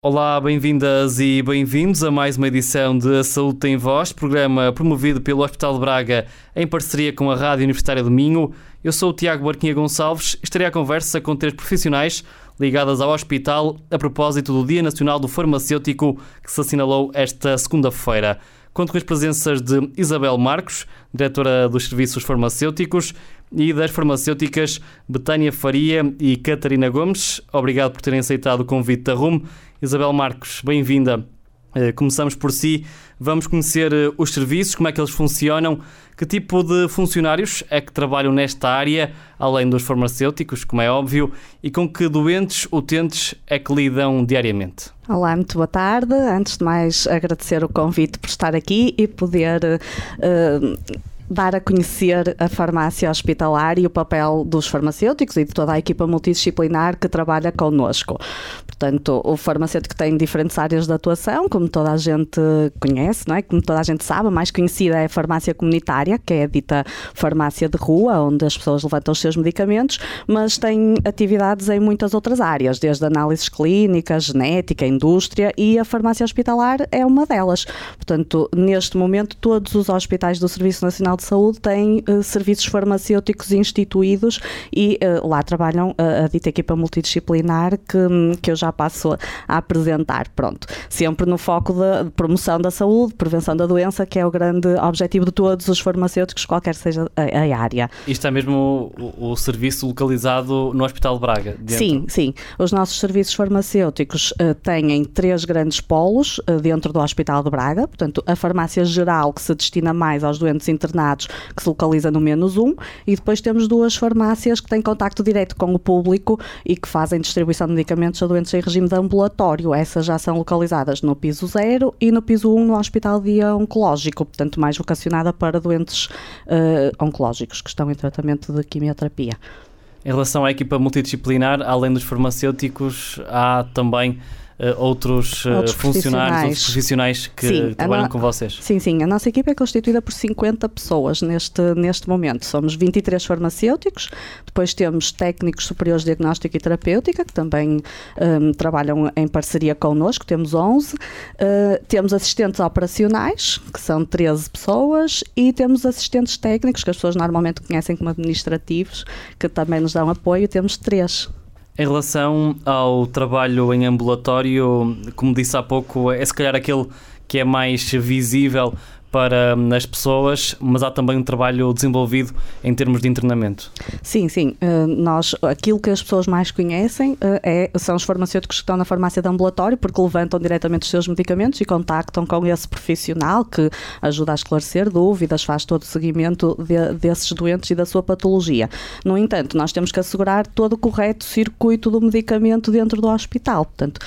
Olá, bem-vindas e bem-vindos a mais uma edição de A Saúde Tem Voz, programa promovido pelo Hospital de Braga em parceria com a Rádio Universitária do Minho. Eu sou o Tiago Barquinha Gonçalves e estarei à conversa com 3 profissionais ligadas ao hospital a propósito do Dia Nacional do Farmacêutico que se assinalou esta segunda-feira. Conto com as presenças de Isabel Marcos, diretora dos Serviços Farmacêuticos, e das farmacêuticas Betânia Faria e Catarina Gomes. Obrigado por terem aceitado o convite da RUM. Isabel Marcos, bem-vinda. Começamos por si. Vamos conhecer os serviços, como é que eles funcionam, que tipo de funcionários é que trabalham nesta área, além dos farmacêuticos, como é óbvio, e com que doentes, utentes é que lidam diariamente. Olá, muito boa tarde. Antes de mais, agradecer o convite por estar aqui e poder dar a conhecer a farmácia hospitalar e o papel dos farmacêuticos e de toda a equipa multidisciplinar que trabalha connosco. Portanto, o farmacêutico tem diferentes áreas de atuação, como toda a gente conhece, não é? Como toda a gente sabe, a mais conhecida é a farmácia comunitária, que é a dita farmácia de rua, onde as pessoas levantam os seus medicamentos, mas tem atividades em muitas outras áreas, desde análises clínicas, genética, indústria, e a farmácia hospitalar é uma delas. Portanto, neste momento, todos os hospitais do Serviço Nacional de Saúde têm serviços farmacêuticos instituídos e lá trabalham a dita equipa multidisciplinar que eu já passo a apresentar. Pronto. Sempre no foco da promoção da saúde, prevenção da doença, que é o grande objetivo de todos os farmacêuticos, qualquer seja a área. Isto é mesmo o serviço localizado no Hospital de Braga? Dentro. Sim. Os nossos serviços farmacêuticos têm 3 grandes polos dentro do Hospital de Braga. Portanto, a farmácia geral, que se destina mais aos doentes internados, que se localiza no -1, e depois temos 2 farmácias que têm contacto direto com o público e que fazem distribuição de medicamentos a doentes em regime de ambulatório. Essas já são localizadas no piso 0 e no piso 1 no Hospital Dia Oncológico, portanto mais vocacionada para doentes oncológicos que estão em tratamento de quimioterapia. Em relação à equipa multidisciplinar, além dos farmacêuticos, há também outros funcionários, outros profissionais que trabalham com vocês? Sim. A nossa equipa é constituída por 50 pessoas neste momento. Somos 23 farmacêuticos, depois temos técnicos superiores de diagnóstico e terapêutica, que também trabalham em parceria connosco, temos 11. Temos assistentes operacionais, que são 13 pessoas, e temos assistentes técnicos, que as pessoas normalmente conhecem como administrativos, que também nos dão apoio, temos 3. Em relação ao trabalho em ambulatório, como disse há pouco, é se calhar aquele que é mais visível para as pessoas, mas há também um trabalho desenvolvido em termos de internamento. Sim. Aquilo que as pessoas mais conhecem são os farmacêuticos que estão na farmácia de ambulatório, porque levantam diretamente os seus medicamentos e contactam com esse profissional que ajuda a esclarecer dúvidas, faz todo o seguimento desses doentes e da sua patologia. No entanto, nós temos que assegurar todo o correto circuito do medicamento dentro do hospital. Portanto,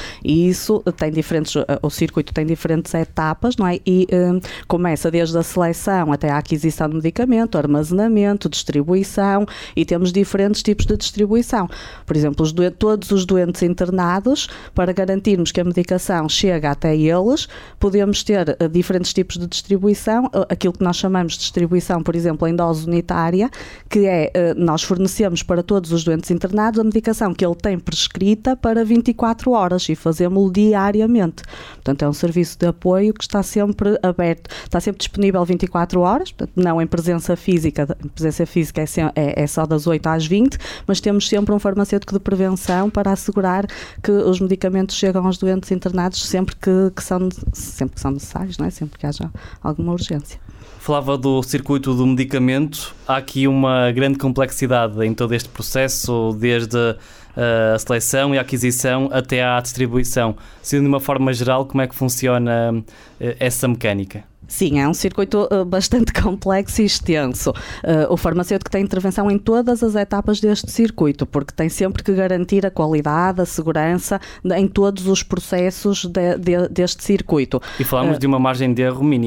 o circuito tem diferentes etapas, não é? E começa desde a seleção até a aquisição de medicamento, armazenamento, distribuição, e temos diferentes tipos de distribuição. Por exemplo, todos os doentes internados, para garantirmos que a medicação chega até eles, podemos ter diferentes tipos de distribuição. Aquilo que nós chamamos de distribuição, por exemplo, em dose unitária, que é, nós fornecemos para todos os doentes internados a medicação que ele tem prescrita para 24 horas e fazemos-lo diariamente. Portanto, é um serviço de apoio que está sempre aberto, está sempre disponível 24 horas, portanto, não em presença física. A presença física é só das 8 às 20, mas temos sempre um farmacêutico de prevenção para assegurar que os medicamentos chegam aos doentes internados sempre que são necessários, não é? Sempre que haja alguma urgência. Falava do circuito do medicamento. Há aqui uma grande complexidade em todo este processo, desde a seleção e a aquisição até à distribuição. Sendo de uma forma geral, como é que funciona essa mecânica? Sim, é um circuito bastante complexo e extenso. O farmacêutico tem intervenção em todas as etapas deste circuito, porque tem sempre que garantir a qualidade, a segurança em todos os processos deste circuito. E falamos de uma margem de erro mínima.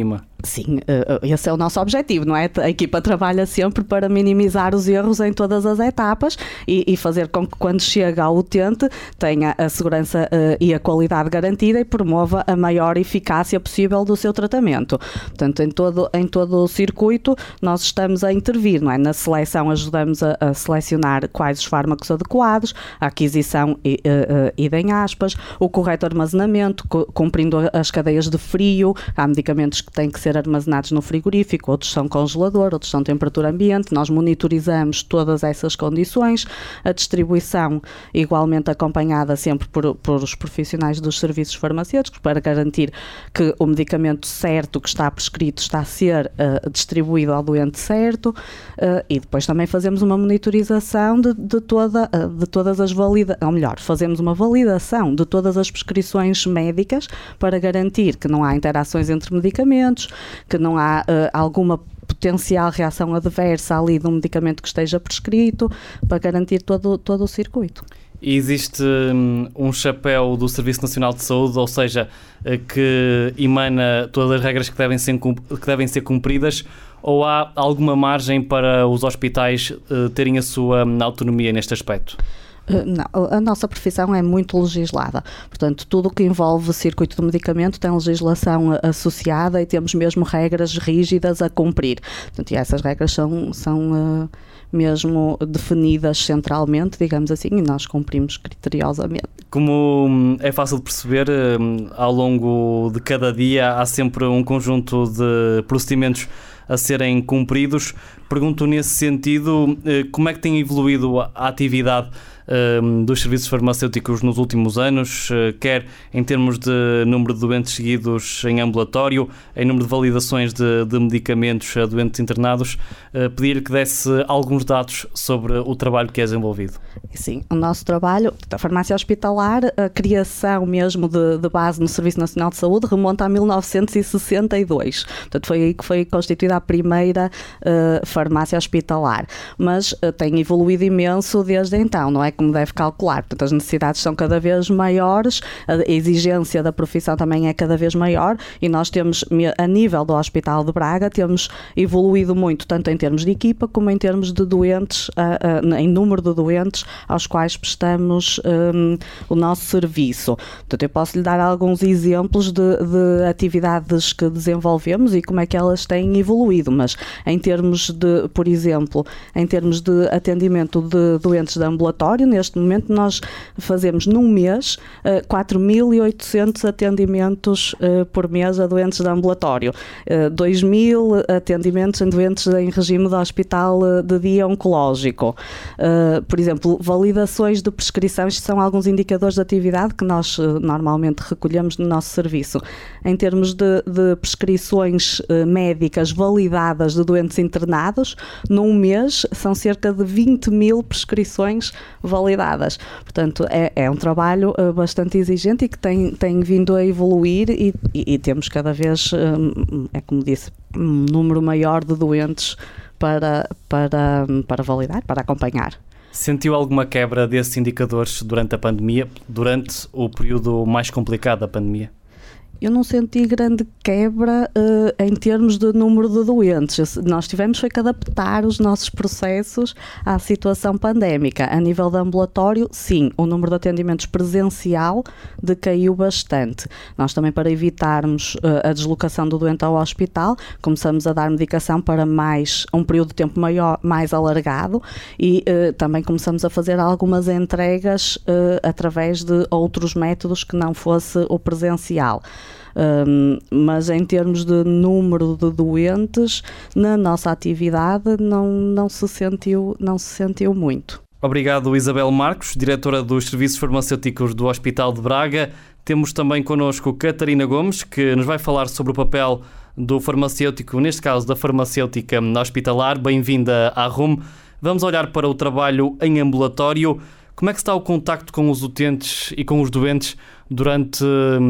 Sim, esse é o nosso objetivo, não é? A equipa trabalha sempre para minimizar os erros em todas as etapas e fazer com que quando chega ao utente tenha a segurança e a qualidade garantida e promova a maior eficácia possível do seu tratamento. Portanto, em todo o circuito nós estamos a intervir, não é? Na seleção ajudamos a selecionar quais os fármacos adequados, a aquisição idem aspas, o correto armazenamento, cumprindo as cadeias de frio. Há medicamentos que têm que ser armazenados no frigorífico, outros são congelador, outros são temperatura ambiente. Nós monitorizamos todas essas condições, a distribuição igualmente acompanhada sempre por os profissionais dos serviços farmacêuticos para garantir que o medicamento certo que está prescrito está a ser distribuído ao doente certo, e depois também fazemos uma monitorização de todas as validações, ou melhor, fazemos uma validação de todas as prescrições médicas para garantir que não há interações entre medicamentos, que não há alguma potencial reação adversa ali de um medicamento que esteja prescrito, para garantir todo o circuito. E existe um chapéu do Serviço Nacional de Saúde, ou seja, que emana todas as regras que devem ser cumpridas, ou há alguma margem para os hospitais terem a sua autonomia neste aspecto? Não, a nossa profissão é muito legislada, portanto tudo o que envolve circuito de medicamento tem legislação associada e temos mesmo regras rígidas a cumprir, portanto, e essas regras são mesmo definidas centralmente, digamos assim, e nós cumprimos criteriosamente. Como é fácil de perceber, ao longo de cada dia há sempre um conjunto de procedimentos a serem cumpridos. Pergunto nesse sentido, como é que tem evoluído a atividade dos serviços farmacêuticos nos últimos anos, quer em termos de número de doentes seguidos em ambulatório, em número de validações de medicamentos a doentes internados. Pedir que desse alguns dados sobre o trabalho que é desenvolvido. Sim, o nosso trabalho da farmácia hospitalar, a criação mesmo de base no Serviço Nacional de Saúde remonta a 1962, portanto foi aí que foi constituída a primeira farmácia hospitalar, mas tem evoluído imenso desde então, não é? Como deve calcular, portanto as necessidades são cada vez maiores, a exigência da profissão também é cada vez maior e nós temos, a nível do Hospital de Braga, temos evoluído muito, tanto em termos de equipa como em termos de doentes, em número de doentes aos quais prestamos o nosso serviço. Portanto, eu posso lhe dar alguns exemplos de atividades que desenvolvemos e como é que elas têm evoluído, mas em termos de, por exemplo, em termos de atendimento de doentes de ambulatório, neste momento nós fazemos num mês 4.800 atendimentos por mês a doentes de ambulatório, 2.000 atendimentos em doentes em regime de hospital de dia oncológico. Por exemplo, validações de prescrições são alguns indicadores de atividade que nós normalmente recolhemos no nosso serviço. Em termos de prescrições médicas validadas de doentes internados, num mês são cerca de 20.000 prescrições validadas. Portanto, é um trabalho bastante exigente e que tem vindo a evoluir e temos cada vez, como disse, um número maior de doentes para validar, para acompanhar. Sentiu alguma quebra desses indicadores durante a pandemia, durante o período mais complicado da pandemia? Eu não senti grande quebra em termos de número de doentes. Nós tivemos que adaptar os nossos processos à situação pandémica. A nível de ambulatório, sim, o número de atendimentos presencial decaiu bastante. Nós também, para evitarmos a deslocação do doente ao hospital, começamos a dar medicação para um período de tempo maior, mais alargado e também começamos a fazer algumas entregas através de outros métodos que não fosse o presencial. Mas em termos de número de doentes, na nossa atividade não se sentiu muito. Obrigado, Isabel Marcos, diretora dos Serviços Farmacêuticos do Hospital de Braga. Temos também connosco Catarina Gomes, que nos vai falar sobre o papel do farmacêutico, neste caso da farmacêutica hospitalar. Bem-vinda à RUM. Vamos olhar para o trabalho em ambulatório. Como é que está o contacto com os utentes e com os doentes durante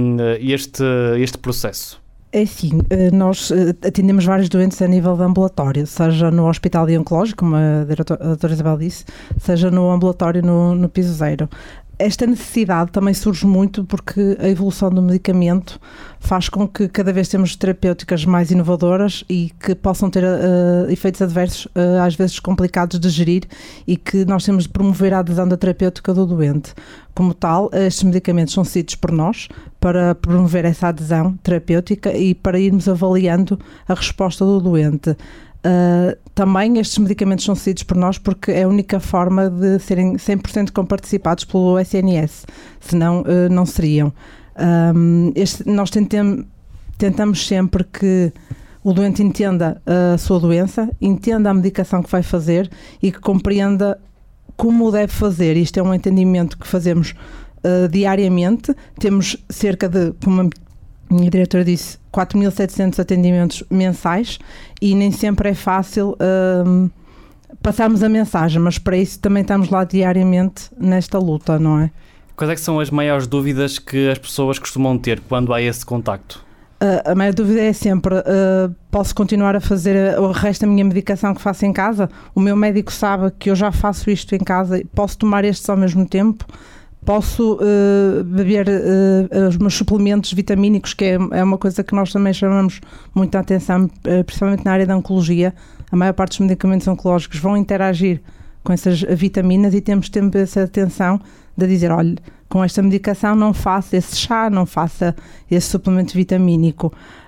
este processo? É assim, nós atendemos vários doentes a nível de ambulatório, seja no hospital de oncológico, como a doutora Isabel disse, seja no ambulatório no piso zero. Esta necessidade também surge muito porque a evolução do medicamento faz com que cada vez temos terapêuticas mais inovadoras e que possam ter efeitos adversos às vezes complicados de gerir e que nós temos de promover a adesão da terapêutica do doente. Como tal, estes medicamentos são cedidos por nós para promover essa adesão terapêutica e para irmos avaliando a resposta do doente. Também estes medicamentos são cedidos por nós porque é a única forma de serem 100% comparticipados pelo SNS, senão não seriam. Nós tentamos sempre que o doente entenda a sua doença, entenda a medicação que vai fazer e que compreenda como o deve fazer. Isto é um entendimento que fazemos diariamente. Temos cerca de, como a minha diretora disse, 4.700 atendimentos mensais e nem sempre é fácil passarmos a mensagem, mas para isso também estamos lá diariamente nesta luta, não é? Quais é que são as maiores dúvidas que as pessoas costumam ter quando há esse contacto? A maior dúvida é sempre, posso continuar a fazer o resto da minha medicação que faço em casa? O meu médico sabe que eu já faço isto em casa, posso tomar estes ao mesmo tempo? Posso beber os meus suplementos vitamínicos, que é uma coisa que nós também chamamos muita atenção, principalmente na área da oncologia. A maior parte dos medicamentos oncológicos vão interagir com essas vitaminas e temos sempre essa atenção de dizer, olha, com esta medicação não faça esse chá, não faça esse suplemento vitamínico.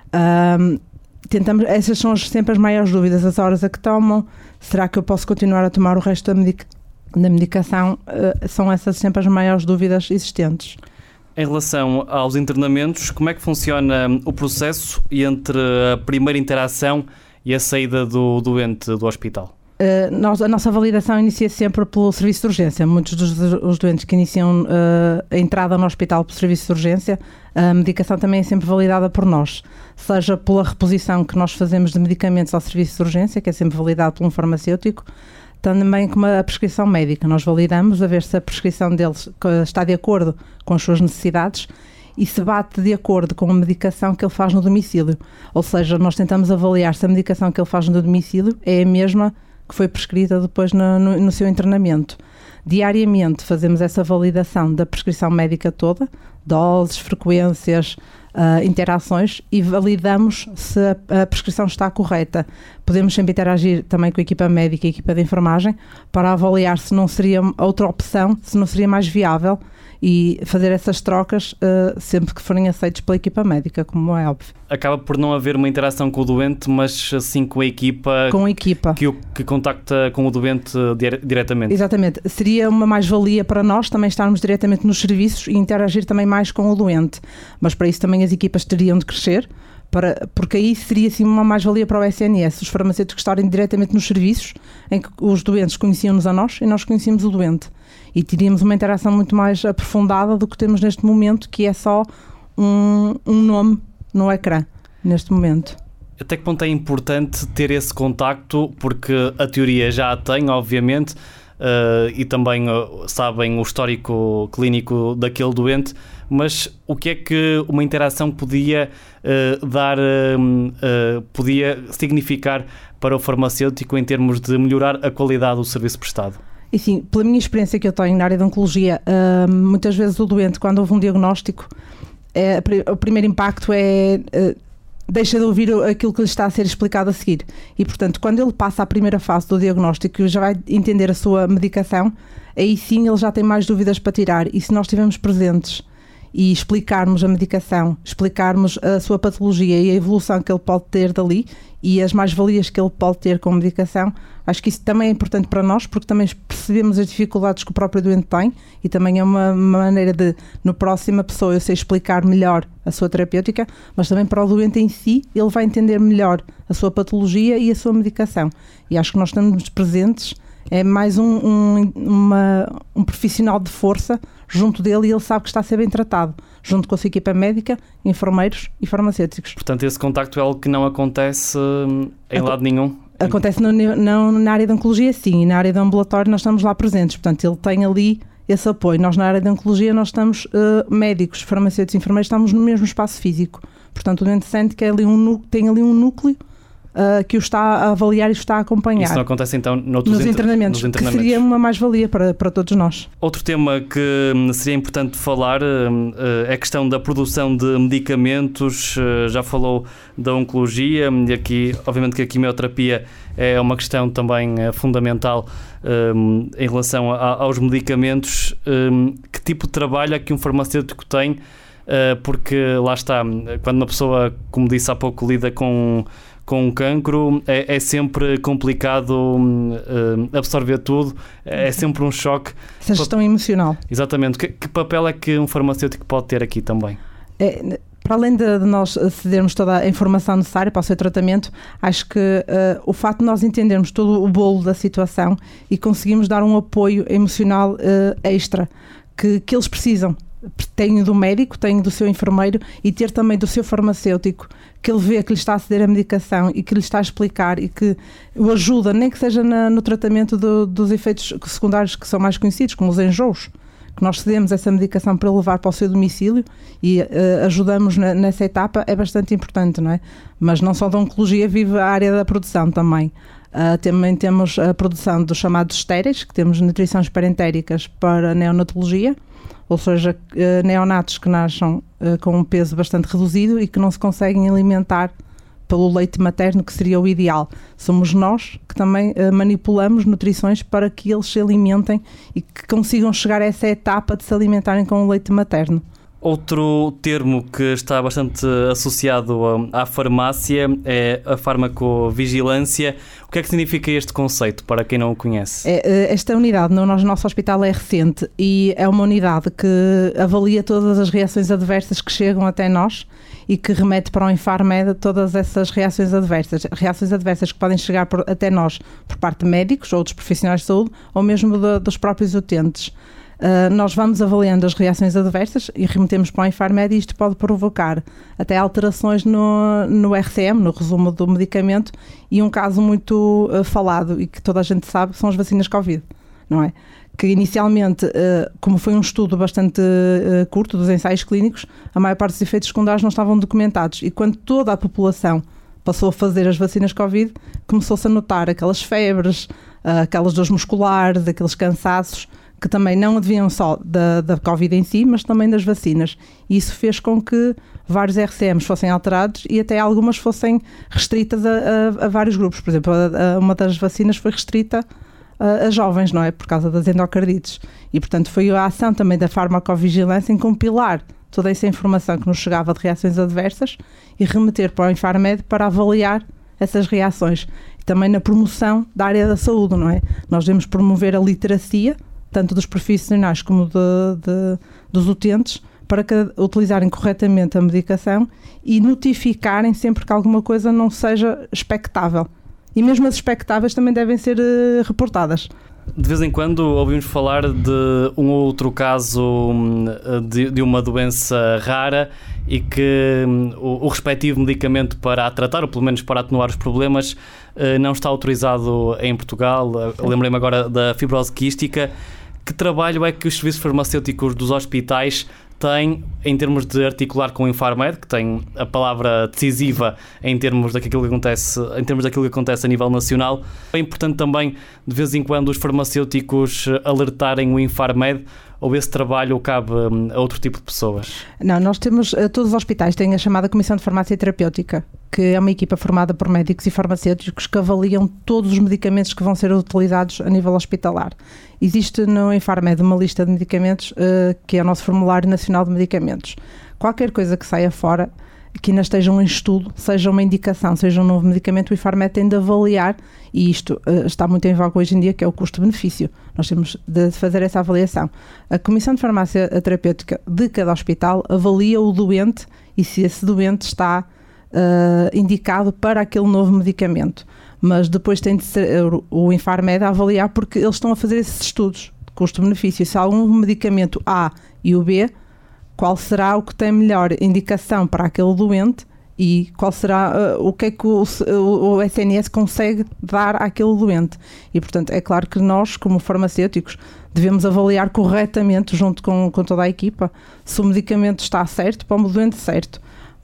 Essas são sempre as maiores dúvidas, as horas a que tomam, será que eu posso continuar a tomar o resto da medicação? São essas sempre as maiores dúvidas existentes. Em relação aos internamentos, como é que funciona o processo entre a primeira interação e a saída do doente do hospital? A nossa validação inicia sempre pelo serviço de urgência. Muitos dos doentes que iniciam a entrada no hospital pelo serviço de urgência, a medicação também é sempre validada por nós, seja pela reposição que nós fazemos de medicamentos ao serviço de urgência, que é sempre validado por um farmacêutico, também como a prescrição médica. Nós validamos a ver se a prescrição deles está de acordo com as suas necessidades e se bate de acordo com a medicação que ele faz no domicílio. Ou seja, nós tentamos avaliar se a medicação que ele faz no domicílio é a mesma que foi prescrita depois no seu internamento. Diariamente fazemos essa validação da prescrição médica toda, doses, frequências, interações, e validamos se a prescrição está correta. Podemos sempre interagir também com a equipa médica e a equipa de enfermagem para avaliar se não seria outra opção, se não seria mais viável, e fazer essas trocas sempre que forem aceitos pela equipa médica, como é óbvio. Acaba por não haver uma interação com o doente, mas sim com a equipa, que contacta com o doente diretamente. Exatamente. Seria uma mais-valia para nós também estarmos diretamente nos serviços e interagir também mais com o doente. Mas para isso também as equipas teriam de crescer, porque aí seria sim uma mais-valia para o SNS. Os farmacêuticos estarem diretamente nos serviços em que os doentes conheciam-nos a nós e nós conhecíamos o doente. E teríamos uma interação muito mais aprofundada do que temos neste momento, que é só um nome no ecrã, neste momento. Até que ponto é importante ter esse contacto, porque a teoria já a tem, obviamente, e também sabem o histórico clínico daquele doente, mas o que é que uma interação podia podia significar para o farmacêutico em termos de melhorar a qualidade do serviço prestado? E sim, pela minha experiência que eu tenho na área de oncologia, muitas vezes o doente, quando houve um diagnóstico, o primeiro impacto é deixa de ouvir aquilo que lhe está a ser explicado a seguir. E, portanto, quando ele passa à primeira fase do diagnóstico e já vai entender a sua medicação, aí sim ele já tem mais dúvidas para tirar. E se nós estivermos presentes e explicarmos a medicação, explicarmos a sua patologia e a evolução que ele pode ter dali e as mais-valias que ele pode ter com a medicação, acho que isso também é importante para nós, porque também percebemos as dificuldades que o próprio doente tem e também é uma maneira de, no próxima pessoa, eu sei explicar melhor a sua terapêutica, mas também para o doente em si, ele vai entender melhor a sua patologia e a sua medicação. E acho que nós estamos presentes, é mais um profissional de força junto dele e ele sabe que está a ser bem tratado, junto com a sua equipa médica, enfermeiros e farmacêuticos. Portanto, esse contacto é algo que não acontece em lado nenhum? Acontece na área de oncologia, sim, e na área de ambulatório nós estamos lá presentes, portanto ele tem ali esse apoio. Nós na área de oncologia nós estamos médicos, farmacêuticos e enfermeiros, estamos no mesmo espaço físico, portanto o doente sente que é ali tem ali um núcleo que o está a avaliar e o está a acompanhar. Isso não acontece então nos internamentos, que seria uma mais-valia para todos nós. Outro tema que seria importante falar é a questão da produção de medicamentos. Já falou da oncologia e aqui, obviamente que a quimioterapia é uma questão também fundamental em relação aos medicamentos. Que tipo de trabalho é que um farmacêutico tem? Porque lá está, quando uma pessoa, como disse há pouco, lida com um cancro, é sempre complicado absorver tudo, é sempre um choque. Essa gestão emocional. Exatamente. Que papel é que um farmacêutico pode ter aqui também? Para além de nós cedermos toda a informação necessária para o seu tratamento, acho que o facto de nós entendermos todo o bolo da situação e conseguimos dar um apoio emocional extra que eles precisam. Tenho do médico, tenho do seu enfermeiro e ter também do seu farmacêutico, que ele vê que lhe está a ceder a medicação e que lhe está a explicar e que o ajuda, nem que seja no tratamento dos efeitos secundários que são mais conhecidos, como os enjoos, que nós cedemos essa medicação para levar para o seu domicílio e ajudamos nessa etapa, é bastante importante, não é? Mas não só da oncologia, vive a área da produção também. Também temos a produção dos chamados estéreis, que temos nutrições parentéricas para neonatologia, ou seja, neonatos que nascem com um peso bastante reduzido e que não se conseguem alimentar pelo leite materno, que seria o ideal. Somos nós que também manipulamos nutrições para que eles se alimentem e que consigam chegar a essa etapa de se alimentarem com o leite materno. Outro termo que está bastante associado à farmácia é a farmacovigilância. O que é que significa este conceito, para quem não o conhece? Esta unidade no nosso hospital é recente e é uma unidade que avalia todas as reações adversas que chegam até nós e que remete para o Infarmed todas essas reações adversas que podem chegar até nós por parte de médicos ou outros profissionais de saúde ou mesmo dos próprios utentes. Nós vamos avaliando as reações adversas e remetemos para o Infarmed e isto pode provocar até alterações no RCM, no resumo do medicamento, e um caso muito falado e que toda a gente sabe são as vacinas Covid, não é? Que inicialmente, como foi um estudo bastante curto dos ensaios clínicos, a maior parte dos efeitos secundários não estavam documentados e quando toda a população passou a fazer as vacinas Covid, começou-se a notar aquelas febres, aquelas dores musculares, aqueles cansaços, que também não deviam só da Covid em si, mas também das vacinas. E isso fez com que vários RCMs fossem alterados e até algumas fossem restritas a vários grupos. Por exemplo, uma das vacinas foi restrita a jovens, não é? Por causa das endocardites. E, portanto, foi a ação também da farmacovigilância em compilar toda essa informação que nos chegava de reações adversas e remeter para o Infarmed para avaliar essas reações. E também na promoção da área da saúde, não é? Nós devemos promover a literacia tanto dos profissionais como dos utentes, para que utilizarem corretamente a medicação e notificarem sempre que alguma coisa não seja expectável. E mesmo as expectáveis também devem ser reportadas. De vez em quando ouvimos falar de um ou outro caso de uma doença rara e que o respectivo medicamento para a tratar, ou pelo menos para atenuar os problemas, não está autorizado em Portugal. Lembrei-me agora da fibrose quística. Que trabalho é que os serviços farmacêuticos dos hospitais têm em termos de articular com o Infarmed, que tem a palavra decisiva em termos daquilo que acontece a nível nacional? É importante também, de vez em quando, os farmacêuticos alertarem o Infarmed, ou esse trabalho cabe a outro tipo de pessoas? Não, nós temos, todos os hospitais têm a chamada Comissão de Farmácia Terapêutica, que é uma equipa formada por médicos e farmacêuticos que avaliam todos os medicamentos que vão ser utilizados a nível hospitalar. Existe no Infarmed uma lista de medicamentos que é o nosso Formulário Nacional de Medicamentos. Qualquer coisa que saia fora, que ainda estejam em estudo, seja uma indicação, seja um novo medicamento, o Infarmed tem de avaliar, e isto está muito em voga hoje em dia, que é o custo-benefício. Nós temos de fazer essa avaliação. A Comissão de Farmácia Terapêutica de cada hospital avalia o doente e se esse doente está indicado para aquele novo medicamento. Mas depois tem de ser o Infarmed a avaliar, porque eles estão a fazer esses estudos de custo-benefício. Se há um medicamento A e o B, qual será o que tem melhor indicação para aquele doente e qual será o que é que o SNS consegue dar àquele doente. E, portanto, é claro que nós, como farmacêuticos, devemos avaliar corretamente, junto com toda a equipa, se o medicamento está certo para o doente certo.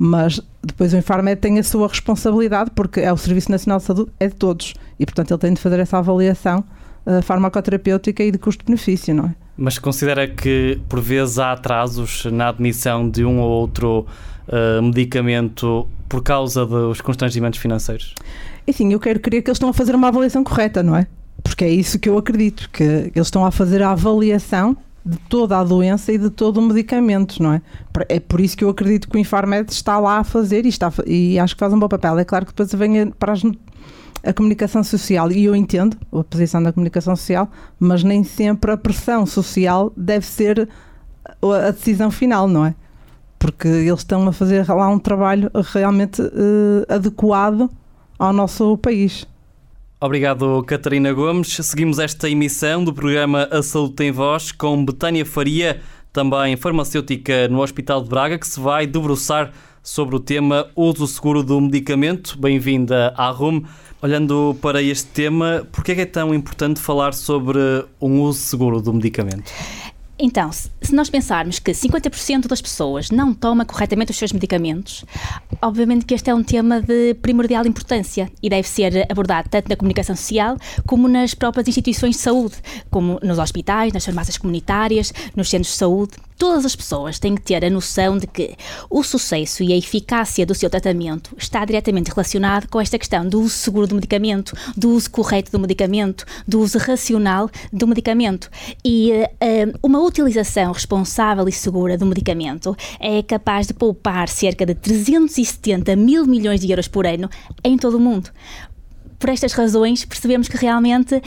Mas depois o Infarmed tem a sua responsabilidade, porque é o Serviço Nacional de Saúde, é de todos, e portanto ele tem de fazer essa avaliação farmacoterapêutica e de custo-benefício, não é? Mas considera que por vezes há atrasos na admissão de um ou outro medicamento por causa dos constrangimentos financeiros? E sim, eu quero crer que eles estão a fazer uma avaliação correta, não é? Porque é isso que eu acredito, que eles estão a fazer a avaliação de toda a doença e de todo o medicamento, não é? É por isso que eu acredito que o Infarmed está lá a fazer e acho que faz um bom papel. É claro que depois vem para a comunicação social, e eu entendo a posição da comunicação social, mas nem sempre a pressão social deve ser a decisão final, não é? Porque eles estão a fazer lá um trabalho realmente adequado ao nosso país. Obrigado, Catarina Gomes. Seguimos esta emissão do programa A Saúde Tem Voz com Betânia Faria, também farmacêutica no Hospital de Braga, que se vai debruçar sobre o tema uso seguro do medicamento. Bem-vinda à RUM. Olhando para este tema, por que é tão importante falar sobre um uso seguro do medicamento? Então, se nós pensarmos que 50% das pessoas não tomam corretamente os seus medicamentos, obviamente que este é um tema de primordial importância e deve ser abordado tanto na comunicação social como nas próprias instituições de saúde, como nos hospitais, nas farmácias comunitárias, nos centros de saúde. Todas as pessoas têm que ter a noção de que o sucesso e a eficácia do seu tratamento está diretamente relacionado com esta questão do uso seguro do medicamento, do uso correto do medicamento, do uso racional do medicamento. E uma utilização responsável e segura do medicamento é capaz de poupar cerca de 370 mil milhões de euros por ano em todo o mundo. Por estas razões, percebemos que realmente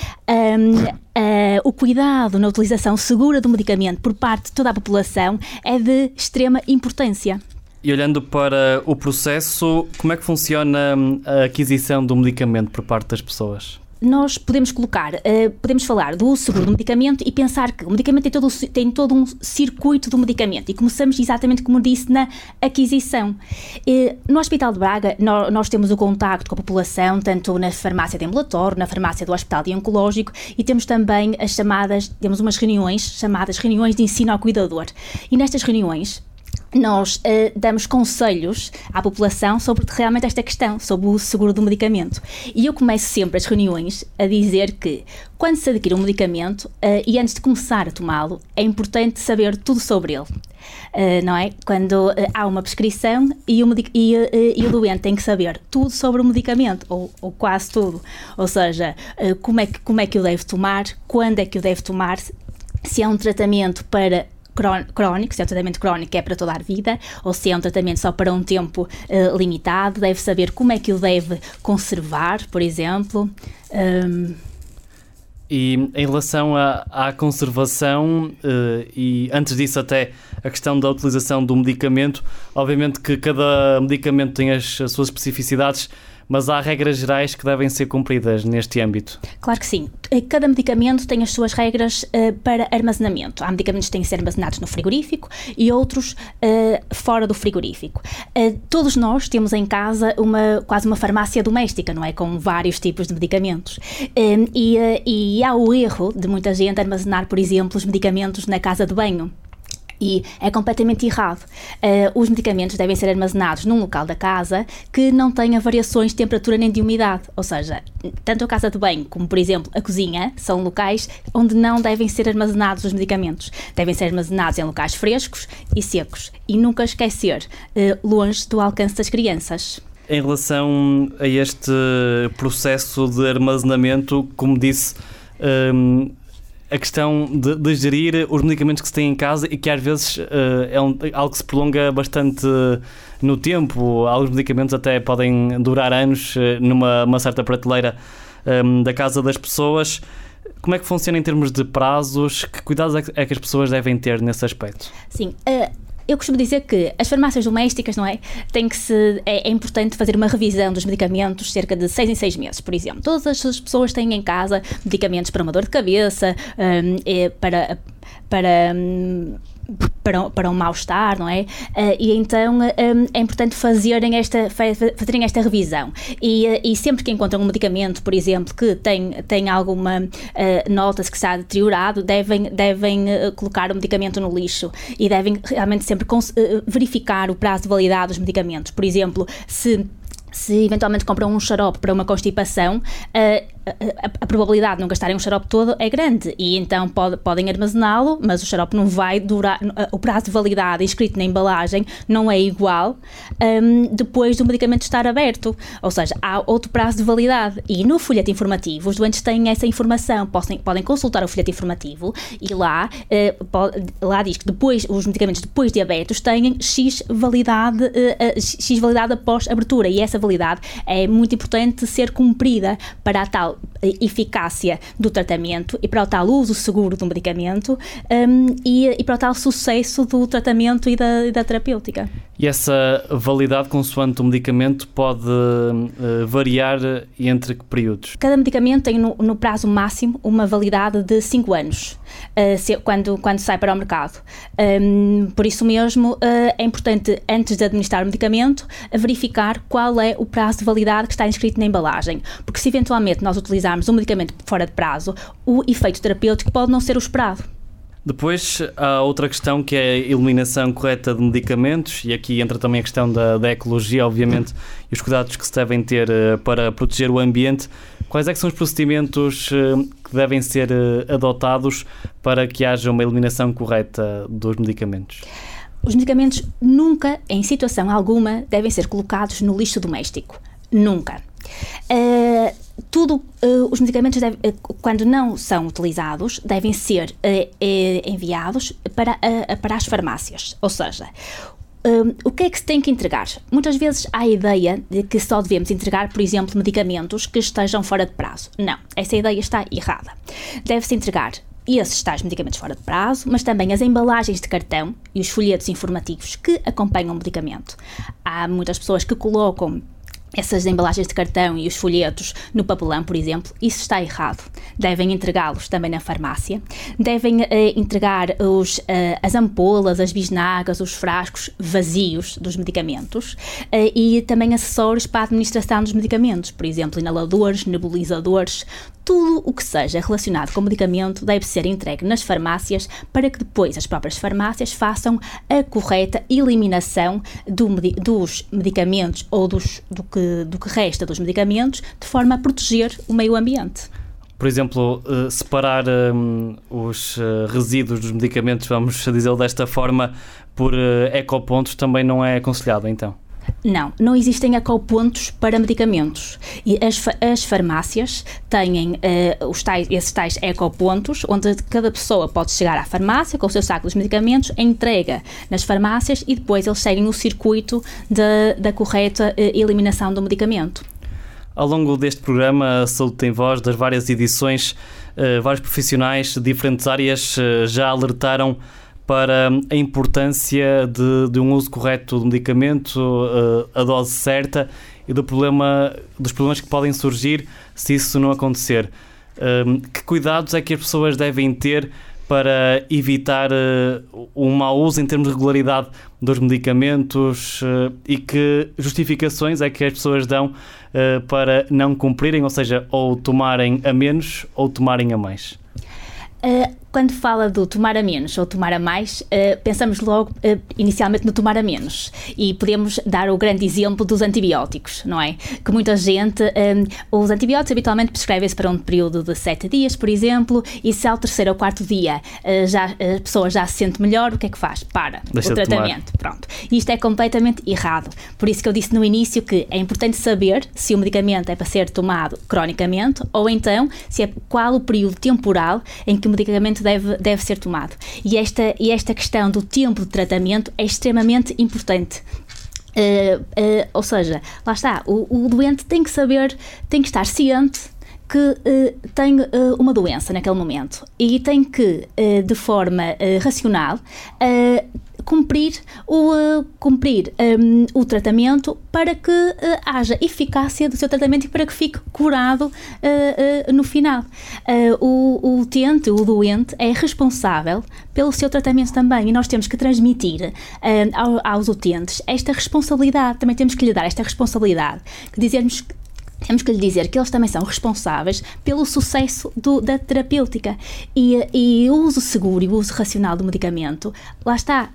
o cuidado na utilização segura do medicamento por parte de toda a população é de extrema importância. E olhando para o processo, como é que funciona a aquisição do medicamento por parte das pessoas? Nós podemos falar do uso seguro do medicamento e pensar que o medicamento tem todo um circuito do medicamento, e começamos exatamente como disse na aquisição. No Hospital de Braga nós temos o contacto com a população, tanto na farmácia de ambulatório, na farmácia do Hospital de Oncológico, e temos também temos umas reuniões chamadas reuniões de ensino ao cuidador, e nestas reuniões nós damos conselhos à população sobre realmente esta questão, sobre o uso seguro do medicamento. E eu começo sempre as reuniões a dizer que, quando se adquire um medicamento e antes de começar a tomá-lo, é importante saber tudo sobre ele. Não é? Quando há uma prescrição e o doente tem que saber tudo sobre o medicamento, ou quase tudo. Ou seja, como é que o deve tomar, quando é que o deve tomar, se é um tratamento para crónico, se é um tratamento crónico é para toda a vida, ou se é um tratamento só para um tempo limitado, deve saber como é que o deve conservar, por exemplo. E em relação à conservação, e antes disso até a questão da utilização do medicamento, obviamente que cada medicamento tem as suas especificidades, mas há regras gerais que devem ser cumpridas neste âmbito. Claro que sim. Cada medicamento tem as suas regras para armazenamento. Há medicamentos que têm que ser armazenados no frigorífico e outros fora do frigorífico. Todos nós temos em casa quase uma farmácia doméstica, não é? Com vários tipos de medicamentos. E há o erro de muita gente armazenar, por exemplo, os medicamentos na casa de banho. E é completamente errado. Os medicamentos devem ser armazenados num local da casa que não tenha variações de temperatura nem de umidade. Ou seja, tanto a casa de banho como, por exemplo, a cozinha são locais onde não devem ser armazenados os medicamentos. Devem ser armazenados em locais frescos e secos. E nunca esquecer, longe do alcance das crianças. Em relação a este processo de armazenamento, como disse, a questão de gerir os medicamentos que se têm em casa e que às vezes é algo que se prolonga bastante no tempo. Alguns medicamentos até podem durar anos numa certa prateleira da casa das pessoas. Como é que funciona em termos de prazos? Que cuidados é que as pessoas devem ter nesse aspecto? Sim, eu costumo dizer que as farmácias domésticas, não é? É importante fazer uma revisão dos medicamentos cerca de 6 em 6 meses, por exemplo. Todas as pessoas têm em casa medicamentos para uma dor de cabeça, para um mal-estar, não é? E então é importante fazerem esta revisão. E sempre que encontram um medicamento, por exemplo, que tem alguma nota-se que está deteriorado, devem colocar o medicamento no lixo e devem realmente sempre verificar o prazo de validade dos medicamentos. Por exemplo, se eventualmente compram um xarope para uma constipação, a probabilidade de não gastarem um xarope todo é grande e então podem armazená-lo, mas o xarope não vai durar, o prazo de validade inscrito na embalagem não é igual depois do medicamento estar aberto, ou seja, há outro prazo de validade e no folheto informativo os doentes têm essa informação, podem consultar o folheto informativo e lá diz que depois, os medicamentos depois de abertos têm X validade após abertura e essa validade é muito importante ser cumprida para a tal eficácia do tratamento e para o tal uso seguro do medicamento e para o tal sucesso do tratamento e da terapêutica. E essa validade consoante o medicamento pode variar entre que períodos? Cada medicamento tem no prazo máximo uma validade de 5 anos quando sai para o mercado. Por isso mesmo é importante, antes de administrar o medicamento, verificar qual é o prazo de validade que está inscrito na embalagem, porque se eventualmente nós utilizarmos um medicamento fora de prazo, o efeito terapêutico pode não ser o esperado. Depois há outra questão que é a eliminação correta de medicamentos e aqui entra também a questão da ecologia, obviamente, e os cuidados que se devem ter para proteger o ambiente. Quais é que são os procedimentos que devem ser adotados para que haja uma eliminação correta dos medicamentos? Os medicamentos nunca, em situação alguma, devem ser colocados no lixo doméstico. Nunca. Os medicamentos, quando não são utilizados, devem ser enviados para as farmácias. Ou seja, o que é que se tem que entregar? Muitas vezes há a ideia de que só devemos entregar, por exemplo, medicamentos que estejam fora de prazo. Não, essa ideia está errada. Deve-se entregar esses tais medicamentos fora de prazo, mas também as embalagens de cartão e os folhetos informativos que acompanham o medicamento. Há muitas pessoas que colocam essas embalagens de cartão e os folhetos no papelão, por exemplo, isso está errado. Devem entregá-los também na farmácia. Devem entregar as ampolas, as bisnagas, os frascos vazios dos medicamentos e também acessórios para a administração dos medicamentos, por exemplo, inaladores, nebulizadores. Tudo o que seja relacionado com o medicamento deve ser entregue nas farmácias para que depois as próprias farmácias façam a correta eliminação dos medicamentos ou do que resta dos medicamentos, de forma a proteger o meio ambiente. Por exemplo, separar os resíduos dos medicamentos, vamos dizer desta forma, por ecopontos também não é aconselhado, então? Não existem ecopontos para medicamentos e as farmácias têm esses tais ecopontos onde cada pessoa pode chegar à farmácia com o seu saco dos medicamentos, entrega nas farmácias e depois eles seguem o circuito da correta eliminação do medicamento. Ao longo deste programa, a Saúde tem Voz, das várias edições, vários profissionais de diferentes áreas já alertaram para a importância de um uso correto do medicamento, a dose certa e dos problemas que podem surgir se isso não acontecer. Que cuidados é que as pessoas devem ter para evitar o mau uso em termos de regularidade dos medicamentos e que justificações é que as pessoas dão para não cumprirem, ou seja, ou tomarem a menos ou tomarem a mais? Quando fala do tomar a menos ou tomar a mais, pensamos logo inicialmente no tomar a menos e podemos dar o grande exemplo dos antibióticos, não é? Que muita gente, os antibióticos habitualmente prescrevem-se para um período de 7 dias, por exemplo, e se ao 3º ou 4º dia a pessoa já se sente melhor, o que é que faz? Deixa o tratamento. Pronto. Isto é completamente errado. Por isso que eu disse no início que é importante saber se o medicamento é para ser tomado cronicamente ou então qual o período temporal em que o medicamento deve ser tomado. E esta questão do tempo de tratamento é extremamente importante. Ou seja, lá está, o doente tem que saber, tem que estar ciente que tem uma doença naquele momento e tem que, de forma racional, cumprir o tratamento para que haja eficácia do seu tratamento e para que fique curado no final. O utente, o doente, é responsável pelo seu tratamento também, e nós temos que transmitir aos utentes esta responsabilidade, também temos que lhe dar esta responsabilidade, temos que lhe dizer que eles também são responsáveis pelo sucesso da terapêutica, e o uso seguro e o uso racional do medicamento, lá está,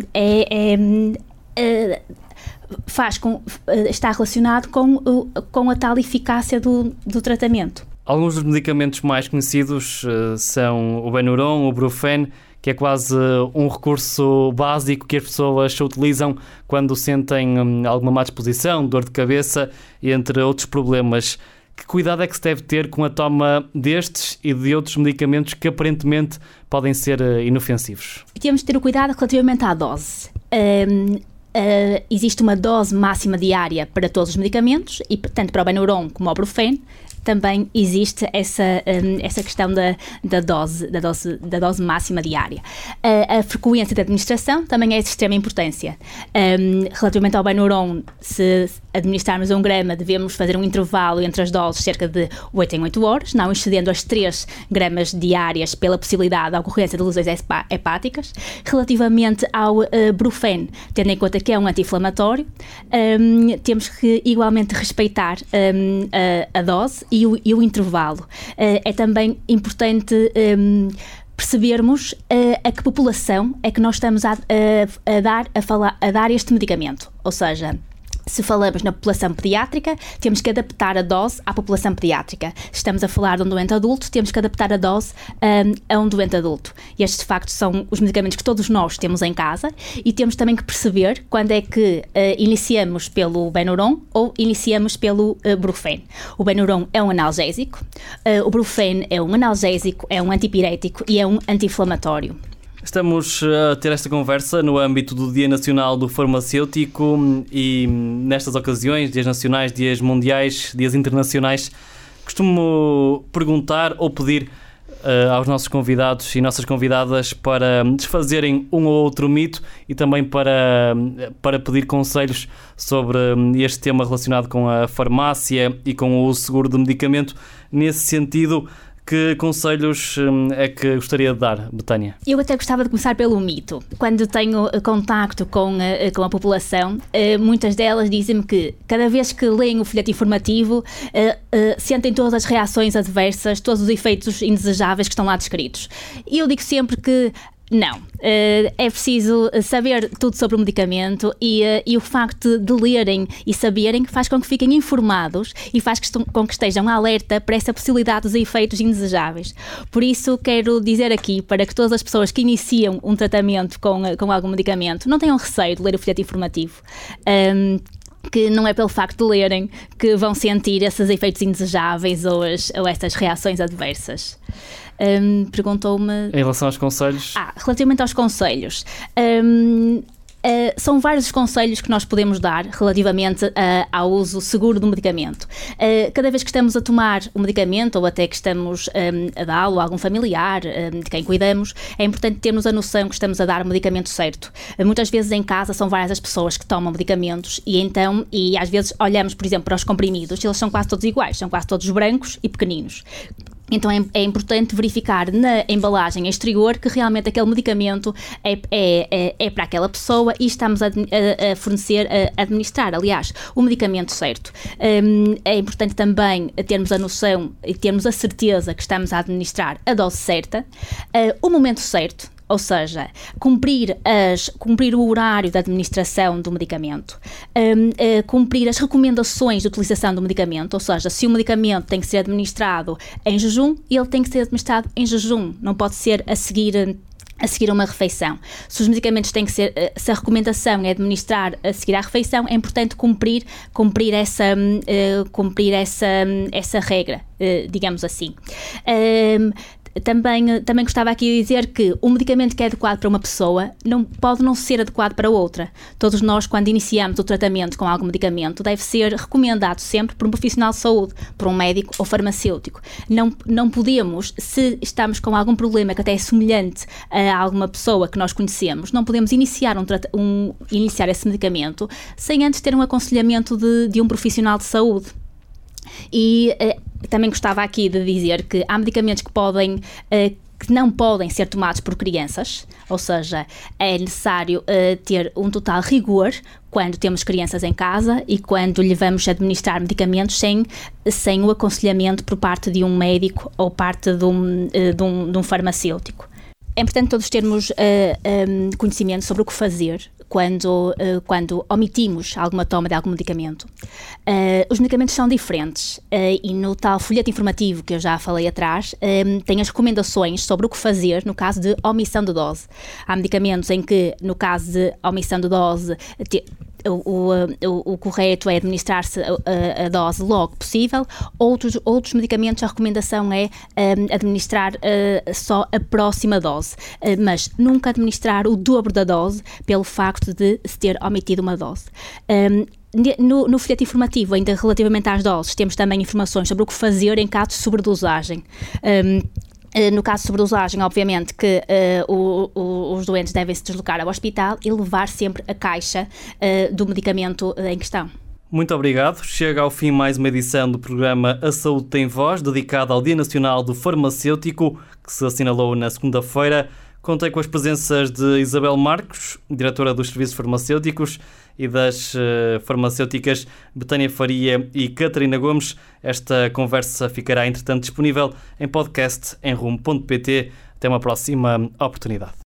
está relacionado com a tal eficácia do tratamento. Alguns dos medicamentos mais conhecidos são o Benuron, o Brufen, que é quase um recurso básico que as pessoas utilizam quando sentem alguma má disposição, dor de cabeça, entre outros problemas. Que cuidado é que se deve ter com a toma destes e de outros medicamentos que aparentemente podem ser inofensivos? Temos de ter o cuidado relativamente à dose. Existe uma dose máxima diária para todos os medicamentos, e tanto para o Benuron como o Brufen também existe essa questão da dose máxima diária. A frequência de administração também é de extrema importância. Relativamente ao Benuron, se administrarmos 1 grama, devemos fazer um intervalo entre as doses cerca de 8 em 8 horas, não excedendo as 3 gramas diárias pela possibilidade da ocorrência de lesões hepáticas. Relativamente ao Brufen, tendo em conta que é um anti-inflamatório, temos que igualmente respeitar a dose e o intervalo. É também importante percebermos a que população é que nós estamos a dar este medicamento. Ou seja, se falamos na população pediátrica, temos que adaptar a dose à população pediátrica. Se estamos a falar de um doente adulto, temos que adaptar a dose a um doente adulto. E estes, de facto, são os medicamentos que todos nós temos em casa, e temos também que perceber quando é que iniciamos pelo Benuron ou iniciamos pelo Brufen. O Benuron é um analgésico, o Brufen é um analgésico, é um antipirético e é um anti-inflamatório. Estamos a ter esta conversa no âmbito do Dia Nacional do Farmacêutico, e nestas ocasiões, dias nacionais, dias mundiais, dias internacionais, costumo perguntar ou pedir aos nossos convidados e nossas convidadas para desfazerem um ou outro mito, e também para pedir conselhos sobre este tema relacionado com a farmácia e com o uso seguro do medicamento. Nesse sentido, que conselhos é que gostaria de dar, Betânia? Eu até gostava de começar pelo mito. Quando tenho contacto com a população, muitas delas dizem-me que cada vez que leem o folheto informativo sentem todas as reações adversas, todos os efeitos indesejáveis que estão lá descritos. E eu digo sempre que não, é preciso saber tudo sobre o medicamento, e o facto de lerem e saberem faz com que fiquem informados e faz com que estejam alerta para essa possibilidade dos efeitos indesejáveis. Por isso quero dizer aqui, para que todas as pessoas que iniciam um tratamento com algum medicamento não tenham receio de ler o folheto informativo. Que não é pelo facto de lerem que vão sentir esses efeitos indesejáveis ou essas reações adversas. Perguntou-me... Em relação aos conselhos? Relativamente aos conselhos. São vários os conselhos que nós podemos dar relativamente ao uso seguro do medicamento. Cada vez que estamos a tomar o medicamento, ou até que estamos a dá-lo a algum familiar de quem cuidamos, é importante termos a noção que estamos a dar o medicamento certo. Muitas vezes em casa são várias as pessoas que tomam medicamentos, e às vezes olhamos, por exemplo, para os comprimidos, eles são quase todos iguais, são quase todos brancos e pequeninos. Então é importante verificar na embalagem exterior que realmente aquele medicamento é para aquela pessoa e estamos a fornecer, a administrar, aliás, o medicamento certo. É importante também termos a noção e termos a certeza que estamos a administrar a dose certa, o momento certo. Ou seja, cumprir o horário da administração do medicamento, cumprir as recomendações de utilização do medicamento, ou seja, se o medicamento tem que ser administrado em jejum, ele tem que ser administrado em jejum, não pode ser a seguir uma refeição. Se os medicamentos têm que ser, se a recomendação é administrar a seguir à refeição, é importante cumprir essa regra, digamos assim. Também gostava aqui de dizer que o medicamento que é adequado para uma pessoa pode não ser adequado para outra. Todos nós, quando iniciamos o tratamento com algum medicamento, deve ser recomendado sempre por um profissional de saúde, por um médico ou farmacêutico. Não podemos, se estamos com algum problema que até é semelhante a alguma pessoa que nós conhecemos, não podemos iniciar esse medicamento sem antes ter um aconselhamento de um profissional de saúde. E também gostava aqui de dizer que há medicamentos que não podem ser tomados por crianças, ou seja, é necessário ter um total rigor quando temos crianças em casa e quando lhe vamos administrar medicamentos sem o aconselhamento por parte de um médico ou parte de um farmacêutico. É importante todos termos conhecimento sobre o que fazer quando omitimos alguma toma de algum medicamento. Os medicamentos são diferentes e no tal folheto informativo que eu já falei atrás, tem as recomendações sobre o que fazer no caso de omissão de dose. Há medicamentos em que, no caso de omissão de dose, o correto é administrar-se a dose logo possível. Outros medicamentos, a recomendação é administrar só a próxima dose, mas nunca administrar o dobro da dose pelo facto de se ter omitido uma dose. No folheto informativo, ainda relativamente às doses, temos também informações sobre o que fazer em caso de sobredosagem. No caso de sobredosagem, obviamente que os doentes devem se deslocar ao hospital e levar sempre a caixa do medicamento em questão. Muito obrigado. Chega ao fim mais uma edição do programa A Saúde Tem Voz, dedicada ao Dia Nacional do Farmacêutico, que se assinalou na segunda-feira. Contei com as presenças de Isabel Marcos, diretora dos Serviços Farmacêuticos, e das farmacêuticas Betânia Faria e Catarina Gomes. Esta conversa ficará, entretanto, disponível em podcast em rumo.pt. Até uma próxima oportunidade.